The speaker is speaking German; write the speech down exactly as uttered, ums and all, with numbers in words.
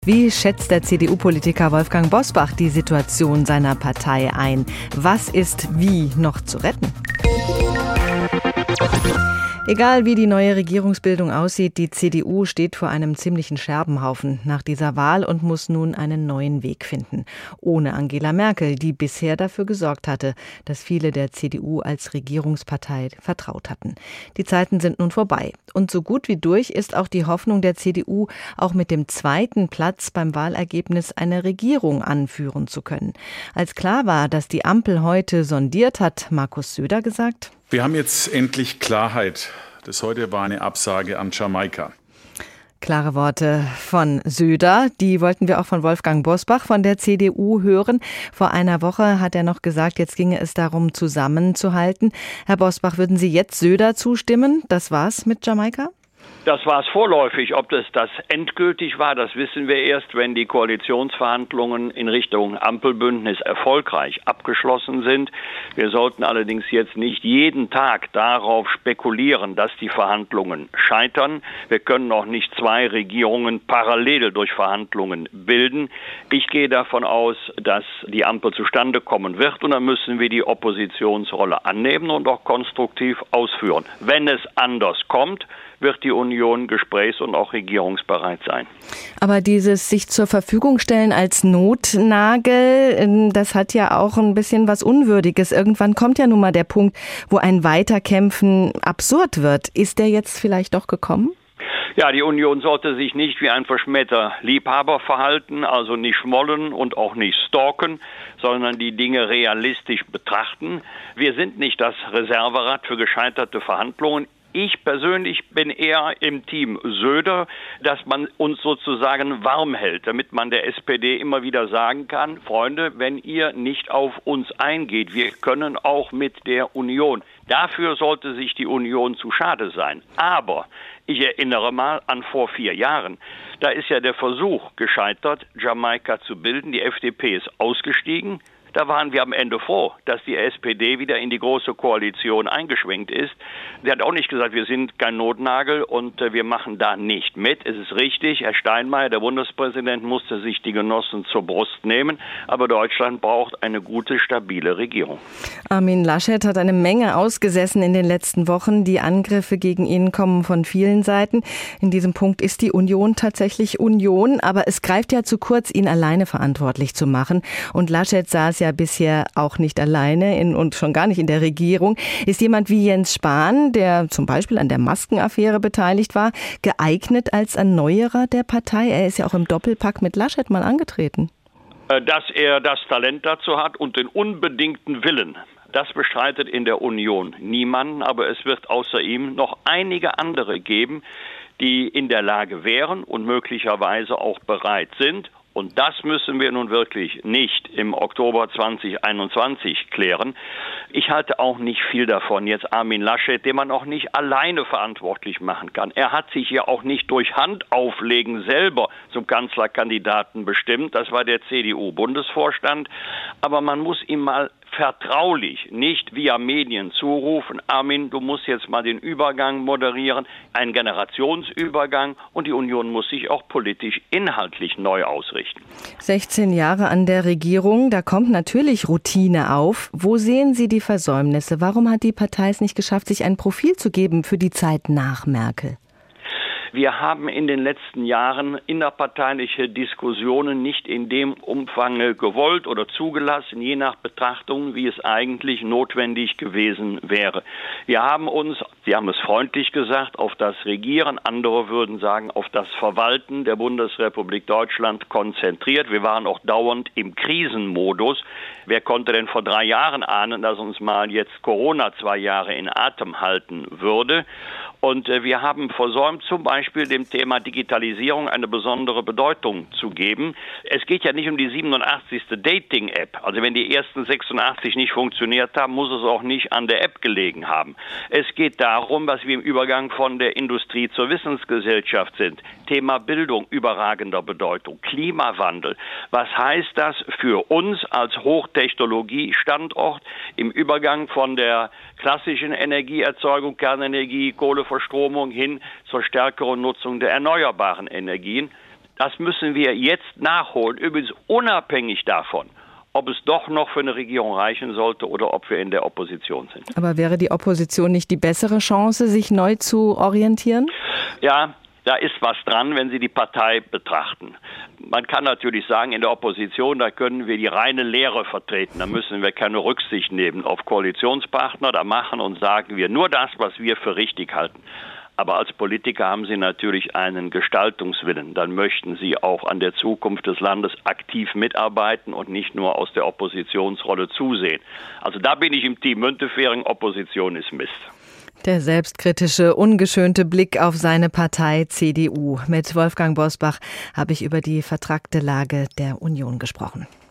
Wie schätzt der C D U-Politiker Wolfgang Bosbach die Situation seiner Partei ein? Was ist wie noch zu retten? Egal wie die neue Regierungsbildung aussieht, die C D U steht vor einem ziemlichen Scherbenhaufen nach dieser Wahl und muss nun einen neuen Weg finden. Ohne Angela Merkel, die bisher dafür gesorgt hatte, dass viele der C D U als Regierungspartei vertraut hatten. Die Zeiten sind nun vorbei. Und so gut wie durch ist auch die Hoffnung der C D U, auch mit dem zweiten Platz beim Wahlergebnis eine Regierung anführen zu können. Als klar war, dass die Ampel heute sondiert, hat Markus Söder gesagt: Wir haben jetzt endlich Klarheit. Das heute war eine Absage an Jamaika. Klare Worte von Söder. Die wollten wir auch von Wolfgang Bosbach von der C D U hören. Vor einer Woche hat er noch gesagt, jetzt ginge es darum, zusammenzuhalten. Herr Bosbach, würden Sie jetzt Söder zustimmen? Das war's mit Jamaika? Das war es vorläufig. Ob das das endgültig war, das wissen wir erst, wenn die Koalitionsverhandlungen in Richtung Ampelbündnis erfolgreich abgeschlossen sind. Wir sollten allerdings jetzt nicht jeden Tag darauf spekulieren, dass die Verhandlungen scheitern. Wir können auch nicht zwei Regierungen parallel durch Verhandlungen bilden. Ich gehe davon aus, dass die Ampel zustande kommen wird, und dann müssen wir die Oppositionsrolle annehmen und auch konstruktiv ausführen. Wenn es anders kommt, wird die Union gesprächs- und auch regierungsbereit sein. Aber dieses sich zur Verfügung stellen als Notnagel, das hat ja auch ein bisschen was Unwürdiges. Irgendwann kommt ja nun mal der Punkt, wo ein Weiterkämpfen absurd wird. Ist der jetzt vielleicht doch gekommen? Ja, die Union sollte sich nicht wie ein verschmähter Liebhaber verhalten, also nicht schmollen und auch nicht stalken, sondern die Dinge realistisch betrachten. Wir sind nicht das Reserverad für gescheiterte Verhandlungen. Ich persönlich bin eher im Team Söder, dass man uns sozusagen warm hält, damit man der S P D immer wieder sagen kann: Freunde, wenn ihr nicht auf uns eingeht, wir können auch mit der Union. Dafür sollte sich die Union zu schade sein. Aber ich erinnere mal an vor vier Jahren. Da ist ja der Versuch gescheitert, Jamaika zu bilden. Die F D P ist ausgestiegen. Da waren wir am Ende froh, dass die S P D wieder in die große Koalition eingeschwenkt ist. Sie hat auch nicht gesagt, wir sind kein Notnagel und äh, wir machen da nicht mit. Es ist richtig, Herr Steinmeier, der Bundespräsident, musste sich die Genossen zur Brust nehmen. Aber Deutschland braucht eine gute, stabile Regierung. Armin Laschet hat eine Menge ausgesessen in den letzten Wochen. Die Angriffe gegen ihn kommen von vielen Seiten. In diesem Punkt ist die Union tatsächlich Union. Aber es greift ja zu kurz, ihn alleine verantwortlich zu machen. Und Laschet saß ja bisher auch nicht alleine in, und schon gar nicht in der Regierung. Ist jemand wie Jens Spahn, der zum Beispiel an der Maskenaffäre beteiligt war, geeignet als Erneuerer der Partei? Er ist ja auch im Doppelpack mit Laschet mal angetreten. Dass er das Talent dazu hat und den unbedingten Willen, das bestreitet in der Union niemanden, aber es wird außer ihm noch einige andere geben, die in der Lage wären und möglicherweise auch bereit sind. Und das müssen wir nun wirklich nicht im Oktober zwanzig einundzwanzig klären. Ich halte auch nicht viel davon, jetzt Armin Laschet, den man auch nicht alleine verantwortlich machen kann. Er hat sich ja auch nicht durch Handauflegen selber zum Kanzlerkandidaten bestimmt. Das war der C D U-Bundesvorstand. Aber man muss ihm mal vertraulich, nicht via Medien zurufen: Armin, du musst jetzt mal den Übergang moderieren, einen Generationsübergang, und die Union muss sich auch politisch inhaltlich neu ausrichten. sechzehn Jahre an der Regierung, da kommt natürlich Routine auf. Wo sehen Sie die Versäumnisse? Warum hat die Partei es nicht geschafft, sich ein Profil zu geben für die Zeit nach Merkel? Wir haben in den letzten Jahren innerparteiliche Diskussionen nicht in dem Umfang gewollt oder zugelassen, je nach Betrachtung, wie es eigentlich notwendig gewesen wäre. Wir haben uns, Sie haben es freundlich gesagt, auf das Regieren, andere würden sagen, auf das Verwalten der Bundesrepublik Deutschland konzentriert. Wir waren auch dauernd im Krisenmodus. Wer konnte denn vor drei Jahren ahnen, dass uns mal jetzt Corona zwei Jahre in Atem halten würde? Und äh, wir haben versäumt, zum Beispiel dem Thema Digitalisierung eine besondere Bedeutung zu geben. Es geht ja nicht um die siebenundachtzigste Dating-App. Also wenn die ersten sechsundachtzig nicht funktioniert haben, muss es auch nicht an der App gelegen haben. Es geht darum, dass wir im Übergang von der Industrie zur Wissensgesellschaft sind. Thema Bildung überragender Bedeutung. Klimawandel. Was heißt das für uns als Hochtechnologie-Standort im Übergang von der klassischen Energieerzeugung, Kernenergie, Kohleverstromung hin zur stärkeren Nutzung der erneuerbaren Energien? Das müssen wir jetzt nachholen, übrigens unabhängig davon, ob es doch noch für eine Regierung reichen sollte oder ob wir in der Opposition sind. Aber wäre die Opposition nicht die bessere Chance, sich neu zu orientieren? Ja, da ist was dran, wenn Sie die Partei betrachten. Man kann natürlich sagen, in der Opposition, da können wir die reine Lehre vertreten. Da müssen wir keine Rücksicht nehmen auf Koalitionspartner. Da machen und sagen wir nur das, was wir für richtig halten. Aber als Politiker haben Sie natürlich einen Gestaltungswillen. Dann möchten Sie auch an der Zukunft des Landes aktiv mitarbeiten und nicht nur aus der Oppositionsrolle zusehen. Also da bin ich im Team Müntefering, Opposition ist Mist. Der selbstkritische, ungeschönte Blick auf seine Partei C D U. Mit Wolfgang Bosbach habe ich über die vertrackte Lage der Union gesprochen.